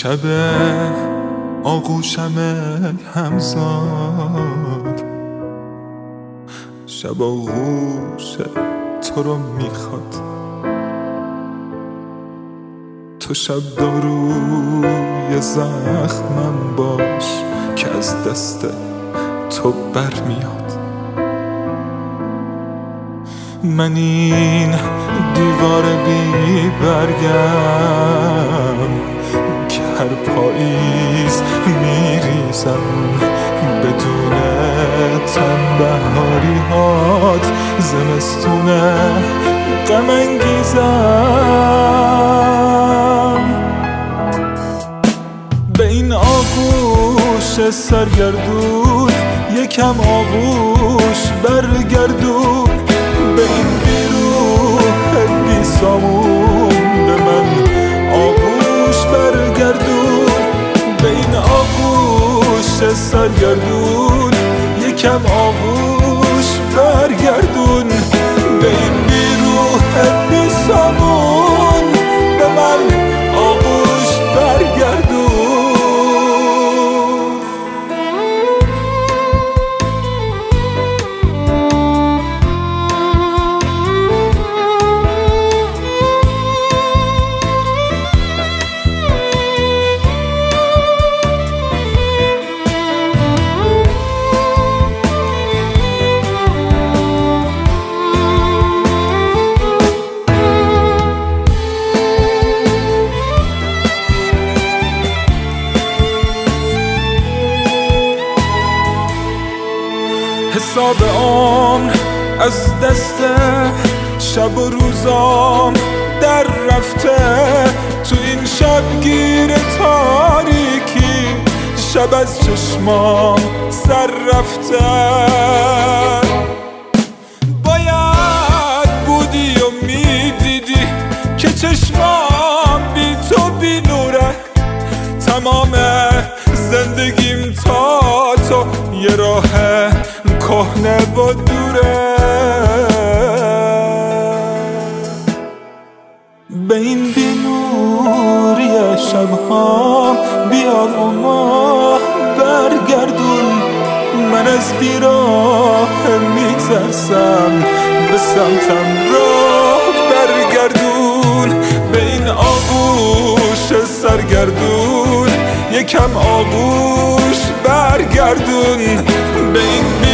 شب آغوشم همزاد، شب آغوش تو رو میخواد. تو شب داروی زخمم باش که از دست تو برمیاد. من این دیوار بی برگم که هر پاییز میریزم بدون تنبهاری هات، زمستون غم انگیزم. به این آغوش سرگردون یکم آغوش برگردون، به این بیروح بی سامون به من آغوش برگردون. به این آغوش سرگردون یکم آغوش برگردون، به این بیروح بی سامون به من آغوش برگردون. حساب عمر از دست شب و روزام در رفته، تو این شبگیر تاریکی شب از چشمام سر رفته. باید بودی و میدیدی که چشمام بی تو بی نوره، تمام زندگیم تا تو یه راه کهنه و دوره. به این بینوری شبها بیا و ما برگردون، من از بیراه میترسم به سمتم راه برگردون. به این آغوش سرگردون یکم آغوش برگردون، به این